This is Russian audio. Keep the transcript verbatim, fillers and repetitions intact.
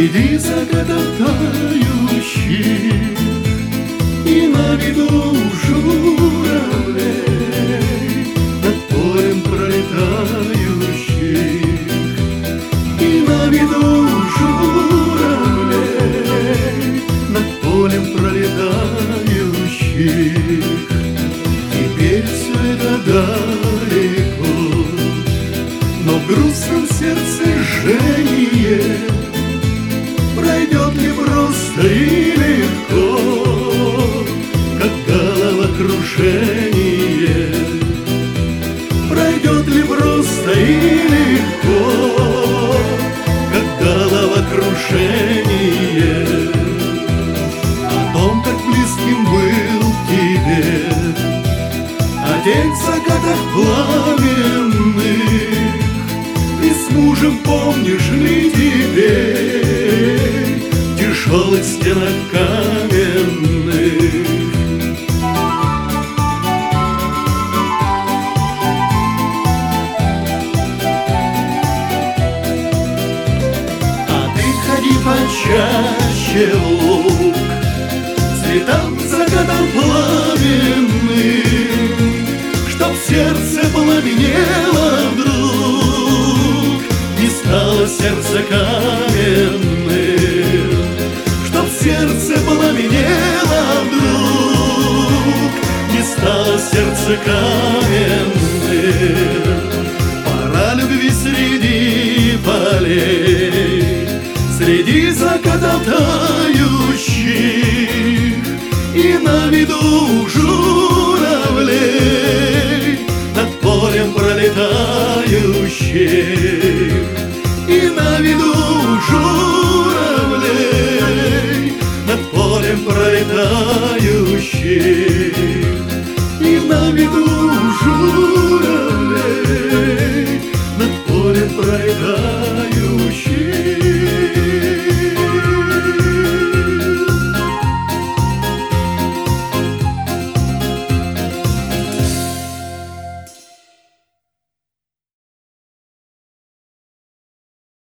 Среди закатов тающих и на виду журавлей, над полем пролетающих и на виду журавлей, над полем пролетающих. Теперь все это далеко, но в грустном сердце жжение. Пройдет ли просто и легко, как головокружение? Пройдет ли просто и легко, как головокружение? О том, как близким был тебе, о тех закатах пламенных, ты с мужем помнишь ли теперь в тяжелых стенах каменных? А ты ходи почаще в луг, цветам закатом пламенным, чтоб сердце пламенело вдруг, не стало сердце каменным, чтоб сердце пламенело вдруг, не стало сердце каменным. Пора любви среди полей, среди закатов тающих и на виду журавлей, над полем пролетающих и на виду журавлей, над полем пролетающих.